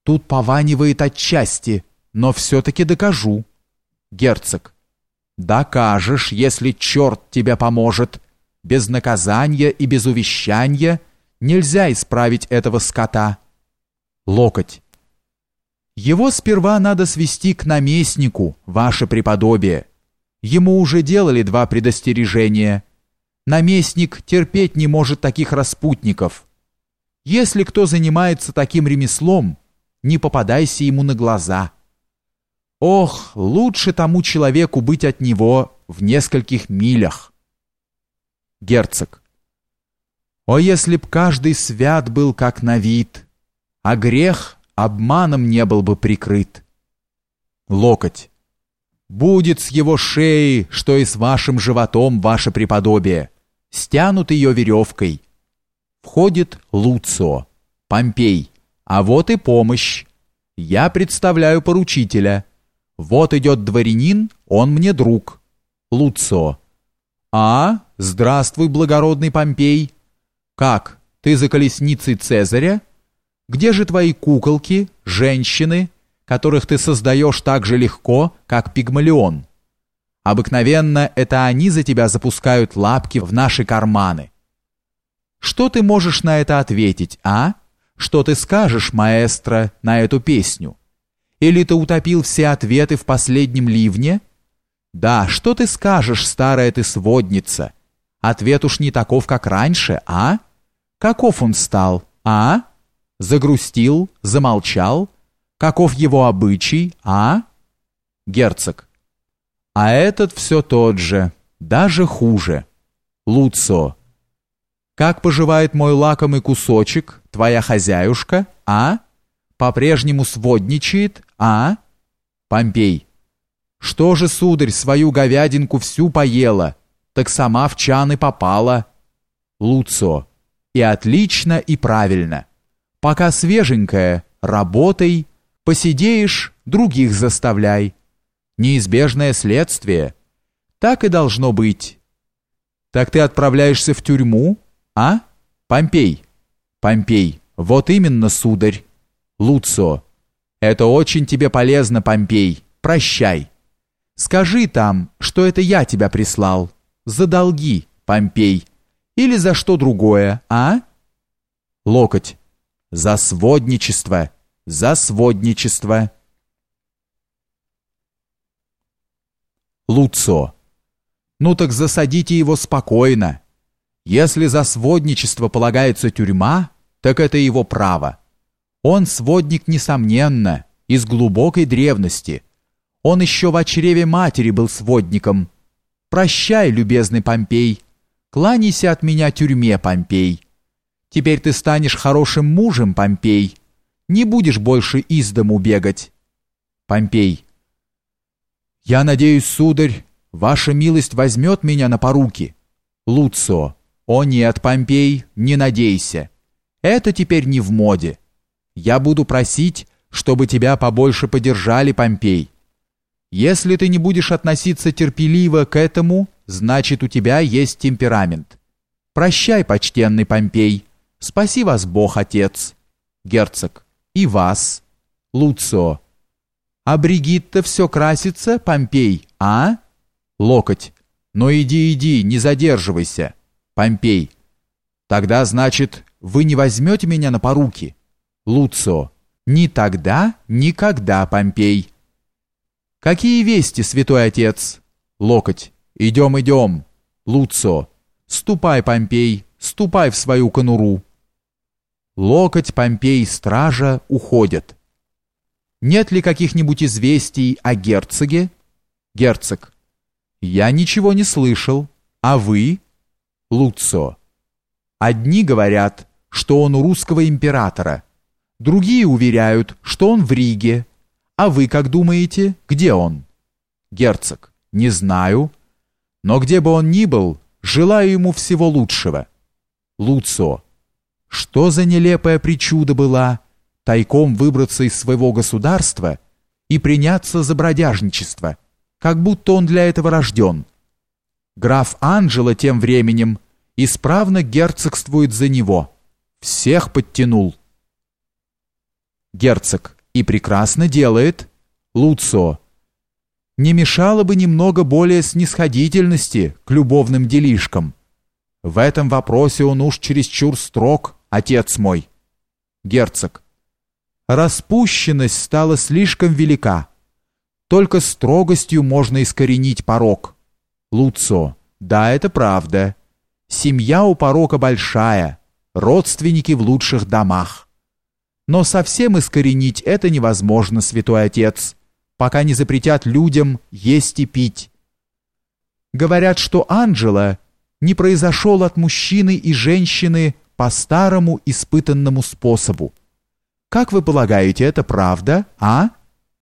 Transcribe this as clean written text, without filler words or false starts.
Тут пованивает отчасти, но все-таки докажу. Герцог. Докажешь, если черт тебе поможет. Без наказания и без увещания нельзя исправить этого скота. Локоть. Его сперва надо свести к наместнику, ваше преподобие. Ему уже делали 2 предостережения. Наместник терпеть не может таких распутников. Если кто занимается таким ремеслом, не попадайся ему на глаза. Ох, лучше тому человеку быть от него в нескольких милях. Герцог. О, если б каждый свят был как на вид, а грех обманом не был бы прикрыт. Локоть. Будет с его шеи, что и с вашим животом, ваше преподобие. Стянут ее веревкой. Входит Луцио. Помпей. А вот и помощь. Я представляю поручителя. Вот идет дворянин, он мне друг. Луцио. А, здравствуй, благородный Помпей. Как, ты за колесницей Цезаря? Где же твои куколки, женщины, которых ты создаешь так же легко, как Пигмалион? Обыкновенно это они за тебя запускают лапки в наши карманы. Что ты можешь на это ответить, а? Что ты скажешь, маэстро, на эту песню? Или ты утопил все ответы в последнем ливне? Да, что ты скажешь, старая ты сводница? Ответ уж не таков, как раньше, а? Каков он стал, а? Загрустил, замолчал? Каков его обычай, а? Герцог. А этот все тот же, даже хуже. Луцио. Как поживает мой лакомый кусочек, твоя хозяюшка, а? По-прежнему сводничает, а? Помпей. Что же, сударь, свою говядинку всю поела, так сама в чан и попала. Луцио. И отлично, и правильно. Пока свеженькая, работай, посидеешь, других заставляй. Неизбежное следствие. Так и должно быть. Так ты отправляешься в тюрьму, а? Помпей. Помпей. Вот именно, сударь. Луцио. Это очень тебе полезно, Помпей. Прощай. Скажи там, что это я тебя прислал. За долги, Помпей. Или за что другое, а? Локоть. За сводничество. За сводничество. Луцио. Ну так засадите его спокойно. Если за сводничество полагается тюрьма, так это его право. Он сводник, несомненно, из глубокой древности. Он еще в чреве матери был сводником. Прощай, любезный Помпей. Кланяйся от меня тюрьме, Помпей. Теперь ты станешь хорошим мужем, Помпей. Не будешь больше из дому бегать. Помпей. Я надеюсь, сударь, ваша милость возьмет меня на поруки. Луцио. О нет, Помпей, не надейся. Это теперь не в моде. Я буду просить, чтобы тебя побольше подержали, Помпей. Если ты не будешь относиться терпеливо к этому, значит, у тебя есть темперамент. Прощай, почтенный Помпей. Спаси вас Бог, Отец. Герцог. И вас. Луцио. А Бригитта все красится, Помпей, а? Локоть. Ну иди, не задерживайся. Помпей. Тогда, значит, вы не возьмете меня на поруки? Луцио. Ни тогда, никогда, Помпей. Какие вести, святой отец? Локоть. Идем. Луцио. Ступай, Помпей, ступай в свою конуру. Локоть, Помпей, стража уходят. Нет ли каких-нибудь известий о герцоге? Герцог. Я ничего не слышал. А вы? Луцио. Одни говорят, что он у русского императора. Другие уверяют, что он в Риге. А вы как думаете, где он? Герцог. Не знаю. Но где бы он ни был, желаю ему всего лучшего. Луцио. Что за нелепая причуда была тайком выбраться из своего государства и приняться за бродяжничество, как будто он для этого рожден. Граф Анджело тем временем исправно герцогствует за него. Всех подтянул. Герцог. И прекрасно делает. Луцио. Не мешало бы немного более снисходительности к любовным делишкам. В этом вопросе он уж чересчур строг, отец мой. Герцог. Распущенность стала слишком велика. Только строгостью можно искоренить порок. Луцио. Да, это правда. Семья у порока большая, родственники в лучших домах. Но совсем искоренить это невозможно, святой отец, пока не запретят людям есть и пить. Говорят, что Анджело не произошел от мужчины и женщины по старому испытанному способу. Как вы полагаете, это правда, а?